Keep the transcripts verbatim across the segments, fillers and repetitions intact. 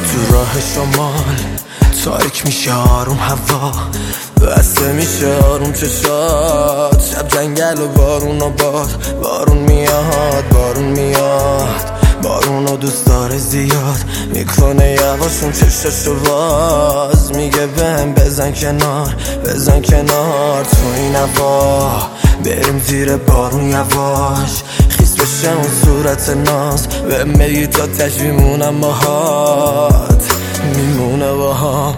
تو راه شمال تاریک میشه آروم هوا، بسته میشه آروم چشات، شب جنگل و بارون و باد، بارون میاد بارون میاد، بارونو دوست داره زیاد، میکنه یواشون چشاشو باز، میگه بهم بزن کنار بزن کنار، تو این هوا بریم زیر بارون یواش، خیس بشه اون صورت ناز، به میگی تا تش میمونم باهات میمونه باهام.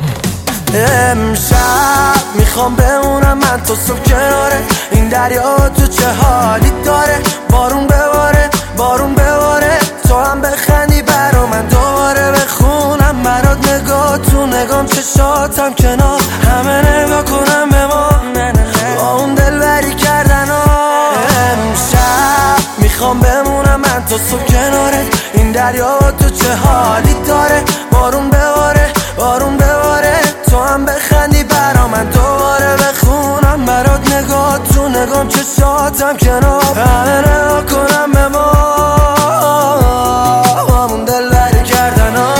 امشب میخوام بمونم من تو صبح کناره این دریا، تو چه حالی داره، بارون بباره بارون بباره، تو هم بخندی برا من دوباره بخونم برات، نگاه تو نگام چشاتم کنار همه نگاه کنم به ما با اون دلبری کردن ها. امشب میخوام بمونم من تو صبح کناره این دریا، تو چه حالی داره، بارون بباره بارون بباره، تو هم بخندی برا من دوباره بخونم برات، نگاه تو نگام چشاتم کنار همه نگاه کنم به ما همون دلبری کردن ها.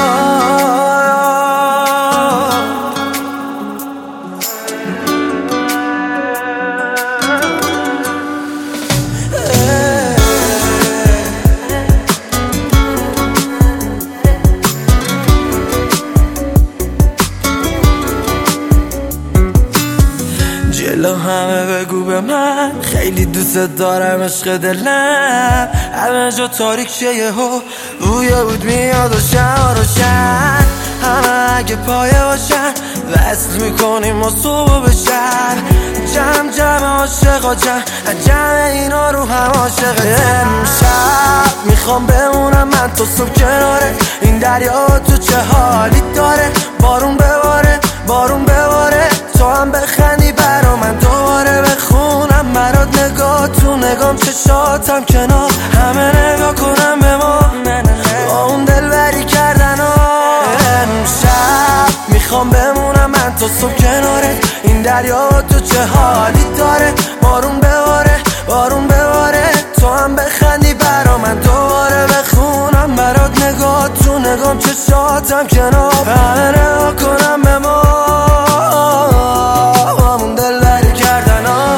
جلو همه بگو به من خیلی دوست دارم عشق دلم، همه جا تاریک شه یهو بوی بود میاد و شهر روشن، همه اگه پایه باشن وصل میکنیم و صبح به شهر، جمع جمع عاشقا جمع جمع اینا رو هم عاشق. امشب میخوام بمونم من تو صبح کناره این دریا، تو چه حالی داره، بارون بباره بارون بباره، تو هم بخندی برا من دوباره بخونم برات، نگاه تو نگام چشاتم کنار همه نگاه کنم به ما با اون دلبری کردن ها. امشب میخوام بمونم من تو صبح کناره این دریا، تو چه حالی داره، بارون بباره بارون بباره، تو هم بخندی برا من دوباره بخونم برات، نگاه تو نگام چشاتم کنار همه نگاه کنم به ما همون دلبری کردن ها.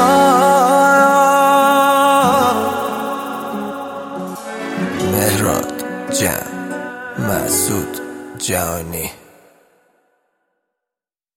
مهراد جان مسعود جانی